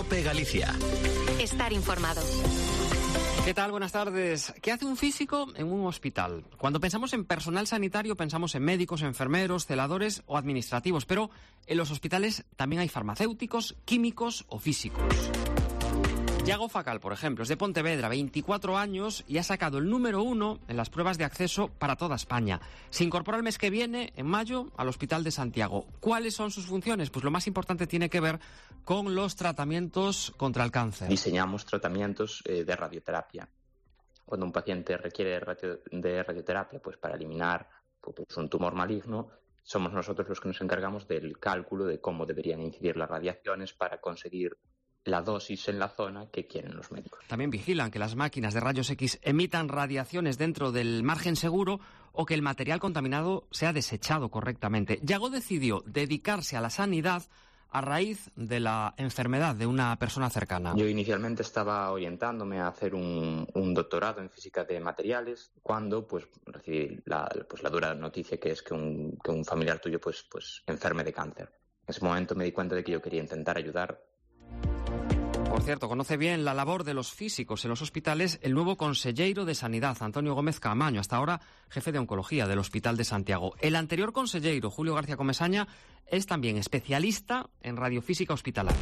COPE Galicia. Estar informado. ¿Qué tal? Buenas tardes. ¿Qué hace un físico en un hospital? Cuando pensamos en personal sanitario pensamos en médicos, enfermeros, celadores o administrativos, pero en los hospitales también hay farmacéuticos, químicos o físicos. Yago Facal, por ejemplo, es de Pontevedra, 24 años y ha sacado el número 1 en las pruebas de acceso para toda España. Se incorpora el mes que viene, en mayo, al Hospital de Santiago. ¿Cuáles son sus funciones? Pues lo más importante tiene que ver con los tratamientos contra el cáncer. Diseñamos tratamientos de radioterapia. Cuando un paciente requiere de radioterapia, pues para eliminar pues, un tumor maligno, somos nosotros los que nos encargamos del cálculo de cómo deberían incidir las radiaciones para conseguir la dosis en la zona que quieren los médicos. También vigilan que las máquinas de rayos X emitan radiaciones dentro del margen seguro o que el material contaminado sea desechado correctamente. Yago decidió dedicarse a la sanidad a raíz de la enfermedad de una persona cercana. Yo inicialmente estaba orientándome a hacer un doctorado en física de materiales cuando pues recibí la dura noticia que es que un familiar tuyo pues enferme de cáncer. En ese momento me di cuenta de que yo quería intentar ayudar. Por cierto, conoce bien la labor de los físicos en los hospitales el nuevo conselleiro de Sanidad, Antonio Gómez Caamaño, hasta ahora jefe de oncología del Hospital de Santiago. El anterior conselleiro, Julio García Comesaña, es también especialista en radiofísica hospitalaria.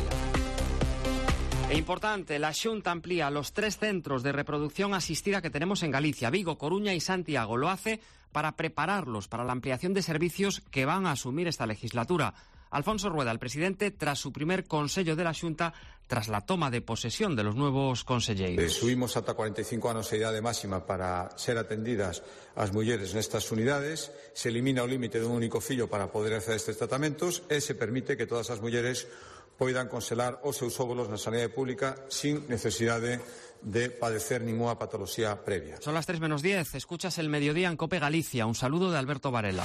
E importante, la Xunta amplía los 3 centros de reproducción asistida que tenemos en Galicia, Vigo, Coruña y Santiago. Lo hace para prepararlos para la ampliación de servicios que van a asumir esta legislatura. Alfonso Rueda, el presidente, tras su primer consello de la Xunta, tras la toma de posesión de los nuevos conselleiros. Subimos ata 45 anos a idade máxima para ser atendidas as mulleres nestas unidades, se elimina o límite dun único fillo para poder acceder a estes tratamentos e se permite que todas as mulleres poidan congelar os seus óvulos na sanidade pública sin necesidade de padecer ninguna patoloxía previa. Son las 3:10, escuchas el mediodía en COPE Galicia. Un saludo de Alberto Varela.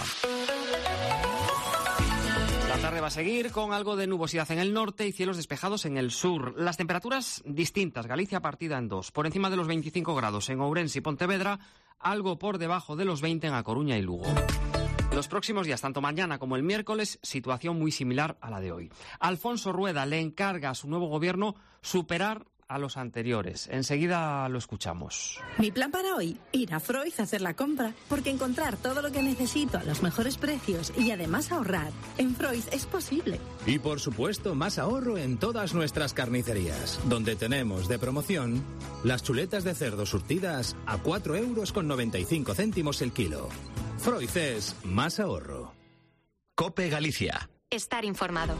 La tarde va a seguir con algo de nubosidad en el norte y cielos despejados en el sur. Las temperaturas distintas, Galicia partida en 2. Por encima de los 25 grados en Ourense y Pontevedra, algo por debajo de los 20 en A Coruña y Lugo. Los próximos días, tanto mañana como el miércoles, situación muy similar a la de hoy. Alfonso Rueda le encarga a su nuevo gobierno superar a los anteriores. Enseguida lo escuchamos. Mi plan para hoy, ir a Freud a hacer la compra, porque encontrar todo lo que necesito a los mejores precios y además ahorrar en Freud es posible. Y por supuesto, más ahorro en todas nuestras carnicerías, donde tenemos de promoción las chuletas de cerdo surtidas a 4,95 € el kilo. Freud es más ahorro. COPE Galicia. Estar informado.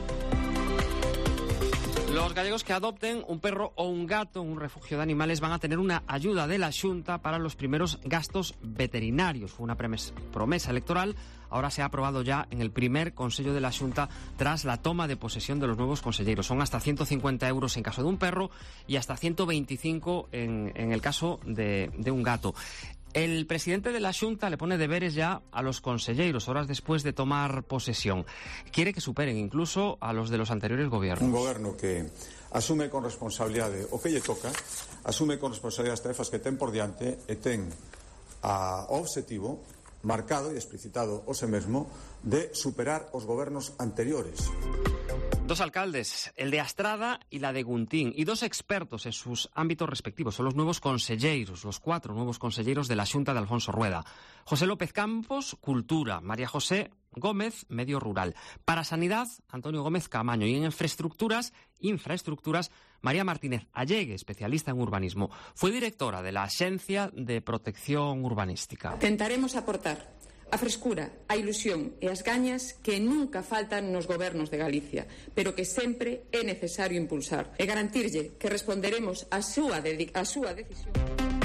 Los gallegos que adopten un perro o un gato en un refugio de animales van a tener una ayuda de la Xunta para los primeros gastos veterinarios. Fue una promesa electoral. Ahora se ha aprobado ya en el primer Consello de la Xunta tras la toma de posesión de los nuevos conselleiros. Son hasta 150 € en caso de un perro y hasta 125 en el caso de un gato. El presidente de la Xunta le pone deberes ya a los conselleiros, horas después de tomar posesión. Quiere que superen incluso a los de los anteriores gobiernos. Un goberno que asume con responsabilidade o que lle toca, asume con responsabilidade as tarefas que ten por diante e ten o obxectivo marcado e explicitado o se mesmo de superar os gobernos anteriores. 2 alcaldes, el de Astrada y la de Guntín, y 2 expertos en sus ámbitos respectivos. Son los nuevos conselleiros, los 4 nuevos conselleiros de la Xunta de Alfonso Rueda. José López Campos, Cultura. María José Gómez, Medio Rural. Para Sanidad, Antonio Gómez Caamaño. Y en infraestructuras, María Martínez Allegue, especialista en urbanismo. Fue directora de la Axencia de Protección Urbanística. Tentaremos aportar a frescura, a ilusión e as gañas que nunca faltan nos gobernos de Galicia, pero que sempre é necesario impulsar e garantirlle que responderemos á súa decisión.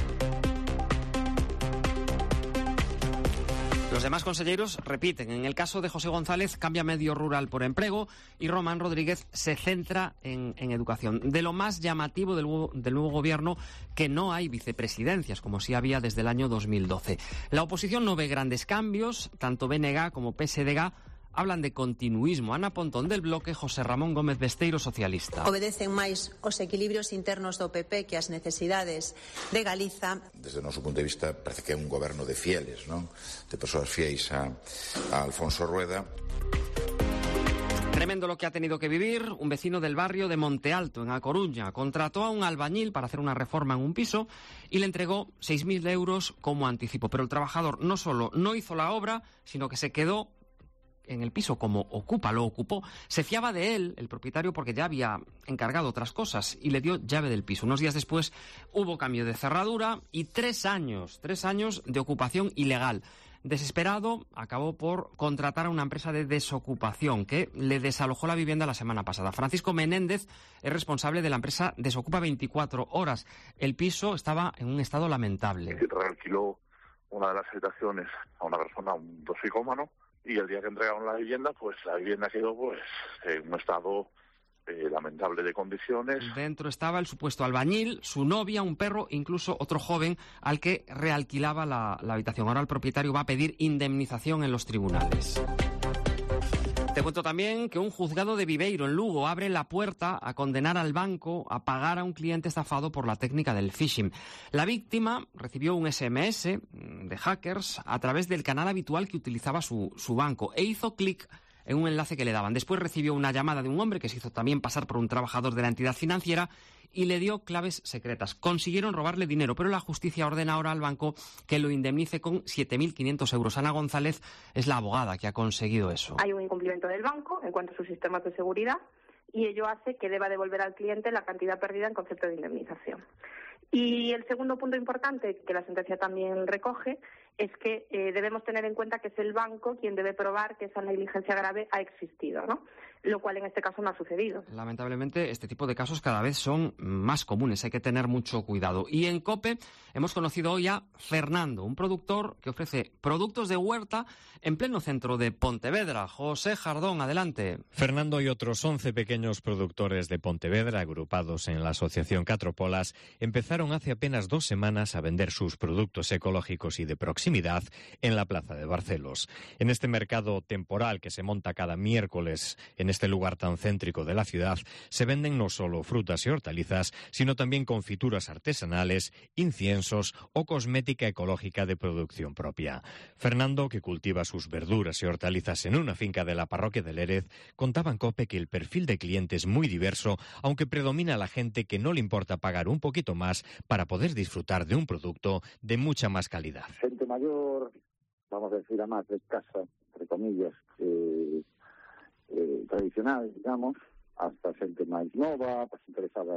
Los demás conselleiros repiten. En el caso de José González, cambia Medio Rural por Emprego y Román Rodríguez se centra en Educación. De lo más llamativo del nuevo gobierno, que no hay vicepresidencias, como sí había desde el año 2012. La oposición no ve grandes cambios, tanto BNG como PSDG hablan de continuismo. Ana Pontón del Bloque, José Ramón Gómez Besteiro, socialista. Obedecen máis os equilibrios internos do PP que as necesidades de Galiza. Desde o noso punto de vista, parece que é un goberno de fieles, non? De persoas fiéis a Alfonso Rueda. Tremendo lo que ha tenido que vivir un vecino del barrio de Monte Alto, en A Coruña. Contrató a un albañil para hacer una reforma en un piso y le entregó 6.000 euros como anticipo. Pero el trabajador no solo no hizo la obra, sino que se quedó en el piso como lo ocupó. Se fiaba de él, el propietario, porque ya había encargado otras cosas y le dio llave del piso. Unos días después hubo cambio de cerradura y 3 años de ocupación ilegal. Desesperado, acabó por contratar a una empresa de desocupación que le desalojó la vivienda la semana pasada. Francisco Menéndez es responsable de la empresa Desocupa 24 Horas. El piso estaba en un estado lamentable. Realquiló una de las habitaciones a una persona, un toxicómano, y el día que entregaron la vivienda, pues la vivienda quedó en un estado lamentable de condiciones. Dentro estaba el supuesto albañil, su novia, un perro, incluso otro joven al que realquilaba la habitación. Ahora el propietario va a pedir indemnización en los tribunales. Te cuento también que un juzgado de Viveiro, en Lugo, abre la puerta a condenar al banco a pagar a un cliente estafado por la técnica del phishing. La víctima recibió un SMS de hackers a través del canal habitual que utilizaba su banco e hizo clic en un enlace que le daban. Después recibió una llamada de un hombre que se hizo también pasar por un trabajador de la entidad financiera y le dio claves secretas. Consiguieron robarle dinero, pero la justicia ordena ahora al banco que lo indemnice con 7.500 euros. Ana González es la abogada que ha conseguido eso. Hay un incumplimiento del banco en cuanto a sus sistemas de seguridad y ello hace que deba devolver al cliente la cantidad perdida en concepto de indemnización. Y el segundo punto importante que la sentencia también recoge es que debemos tener en cuenta que es el banco quien debe probar que esa negligencia grave ha existido, ¿no? Lo cual en este caso no ha sucedido. Lamentablemente, este tipo de casos cada vez son más comunes, hay que tener mucho cuidado. Y en COPE hemos conocido hoy a Fernando, un productor que ofrece productos de huerta en pleno centro de Pontevedra. José Jardón, adelante. Fernando y otros 11 pequeños productores de Pontevedra, agrupados en la asociación Catropolas, empezaron hace apenas 2 semanas a vender sus productos ecológicos y de proximidad en la plaza de Barcelos. En este mercado temporal que se monta cada miércoles en este lugar tan céntrico de la ciudad, se venden no solo frutas y hortalizas, sino también confituras artesanales, inciensos o cosmética ecológica de producción propia. Fernando, que cultiva sus verduras y hortalizas en una finca de la parroquia de Lérez, contaba en COPE que el perfil de cliente es muy diverso, aunque predomina la gente que no le importa pagar un poquito más para poder disfrutar de un producto de mucha más calidad. Gente mayor, vamos a decir, a más de casa, entre comillas, tradicional, digamos, hasta xente máis nova, interesada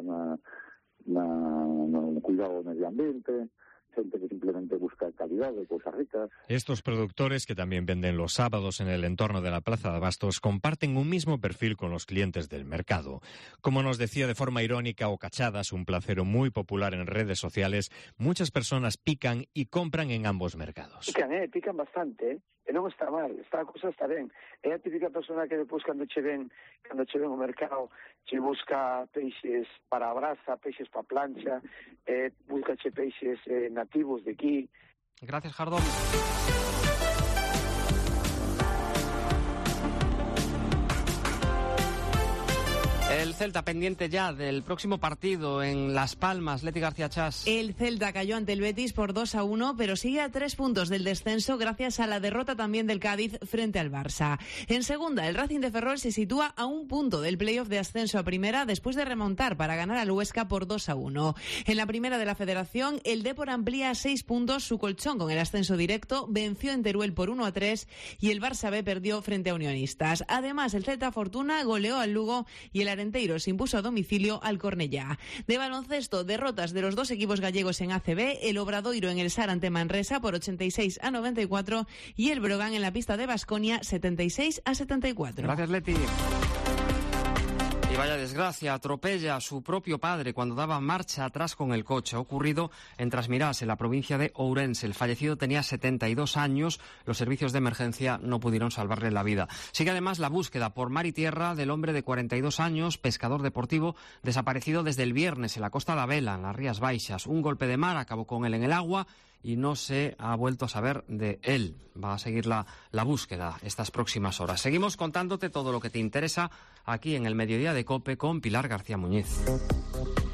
no cuidado do medio ambiente, gente que simplemente busca calidad de cosas ricas. Estos productores, que también venden los sábados en el entorno de la Plaza de Abastos, comparten un mismo perfil con los clientes del mercado. Como nos decía de forma irónica o cachadas, un placero muy popular en redes sociales, muchas personas pican y compran en ambos mercados. Pican bastante, e non está mal, a cosa está ben. É a típica persona que depois cando che ven ao mercado, che busca peixes para a brasa, peixes para a plancha, busca che peixes nativos de aquí. Gracias, Jardón. El Celta pendiente ya del próximo partido en Las Palmas. Leti García Chas. El Celta cayó ante el Betis por 2-1, pero sigue a 3 puntos del descenso gracias a la derrota también del Cádiz frente al Barça. En segunda, el Racing de Ferrol se sitúa a 1 punto del playoff de ascenso a primera después de remontar para ganar al Huesca por 2-1. En la primera de la Federación, el Depor amplía a 6 puntos su colchón con el ascenso directo, venció en Teruel por 1-3 y el Barça B perdió frente a Unionistas. Además, el Celta Fortuna goleó al Lugo y el Arenteiro se impuso a domicilio al Cornellá. De baloncesto, derrotas de los 2 equipos gallegos en ACB, el Obradoiro en el SAR ante Manresa por 86-94 y el Brogan en la pista de Baskonia 76-74. Gracias, Leti. Y vaya desgracia, atropella a su propio padre cuando daba marcha atrás con el coche. Ha ocurrido en Trasmirás, en la provincia de Ourense. El fallecido tenía 72 años. Los servicios de emergencia no pudieron salvarle la vida. Sigue además la búsqueda por mar y tierra del hombre de 42 años, pescador deportivo, desaparecido desde el viernes en la costa de Vela, en las Rías Baixas. Un golpe de mar acabó con él en el agua y no se ha vuelto a saber de él. Va a seguir la búsqueda estas próximas horas. Seguimos contándote todo lo que te interesa aquí en el Mediodía de COPE con Pilar García Muñiz.